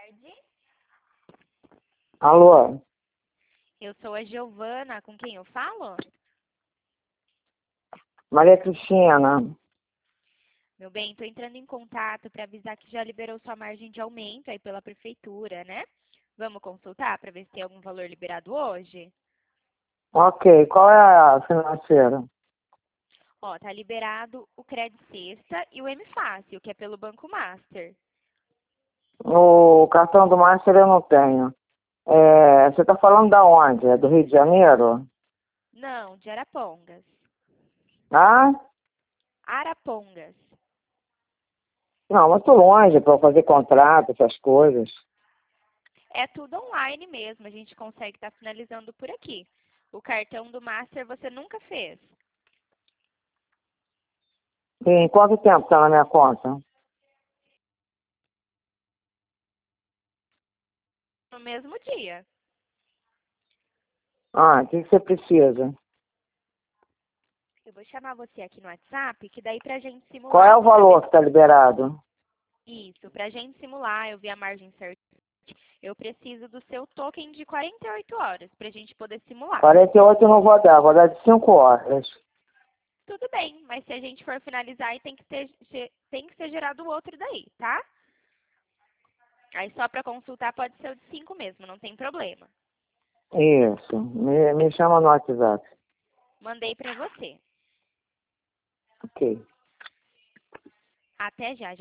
tarde. Alô? Eu sou a Giovana, com quem eu falo? Maria Cristina. Meu bem, estou entrando em contato para avisar que já liberou sua margem de aumento aí pela prefeitura, né? Vamos consultar para ver se tem algum valor liberado hoje? Ok, qual é a financeira? Ó, tá liberado o Crédito Sexta e o M Fácil, que é pelo Banco Master. O cartão do Master eu não tenho. Você está falando da onde? É do Rio de Janeiro? Não, de Arapongas. Ah? Arapongas. Não, muito longe para fazer contrato, essas coisas. É tudo online mesmo, a gente consegue estar finalizando por aqui. O cartão do Master você nunca fez? E em quanto tempo está na minha conta? No mesmo dia. Ah, o que você precisa? Eu vou chamar você aqui no WhatsApp, que daí pra gente Qual é simular, o pra ver valor que está liberado? isso, pra gente simular, eu vi a margem certa. Eu preciso do seu token de 48 horas pra gente poder simular. 48 eu não vou dar de 5 horas. Tudo bem, mas se a gente for finalizar, aí tem que ser gerado o outro daí, tá? Aí só pra consultar pode ser o de 5 mesmo, não tem problema. Isso, me chama no WhatsApp. Mandei pra você. Ok. Até já.